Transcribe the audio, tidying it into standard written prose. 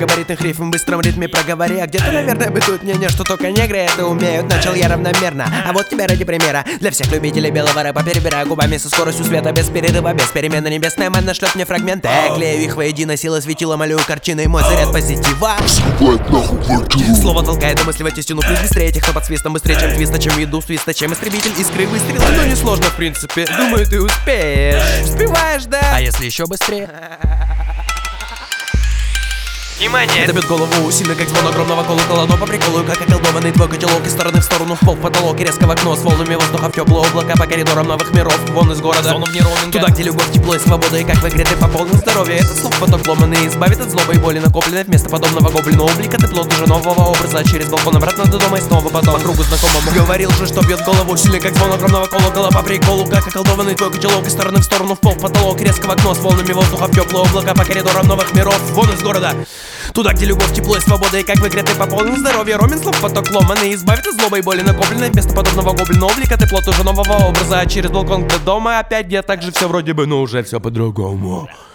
габаритных рифм в быстром ритме проговори. А где-то, наверное, бытует мнение, что только негры это умеют. Начал я равномерно, а вот тебе ради примера. Для всех любителей белого рэпа перебираю губами со скоростью света, без перерыва, без перемены. Небесная манна шлет мне фрагменты, клею их воедино, сила светила, малюю картины. Мой заряд позитива слово толкает домысливать истину. Плюс быстрее тех, кто под свистом, быстрее, чем твиста, чем еду свиста, чем истребитель искры выстрел. Но несложно, в принципе, думаю, ты успеешь. Успеваешь, да? А если еще быстрее? Внимание! Это бьет голову сильно, как звон огромного колокола. Но по приколу, как околдованный твой котелок. Из стороны в сторону, в пол, в потолок. И резко в окно, с волнами воздуха в теплые облака. По коридорам новых миров, вон из города, зону вне роуминга. Туда, где любовь, тепло и свобода. И как в игре ты пополнил здоровье. Этот слов поток ломанный избавит от злобы и боли накопленной. Вместо подобного гоблина облика ты плод уже нового образа. Через балкон обратно до дома и снова потом по кругу знакомому. Говорил же, что бьет голову сильно, как звон огромного колокола. По приколу, как околдованный твой котелок. Из стороны в сторону, в пол, в потолок. Резко в окно, с волнами воздуха в теплые облака. По коридорам новых миров, вон из города. Туда, где любовь, тепло и свобода. И как в игре ты пополнил здоровье. Ромен слов поток ломаный избавит от злобы и боли накопленной. Вместо подобного гоблина облика ты плод уже нового образа. А через балкон до дома опять где так же все вроде бы, но уже все по-другому.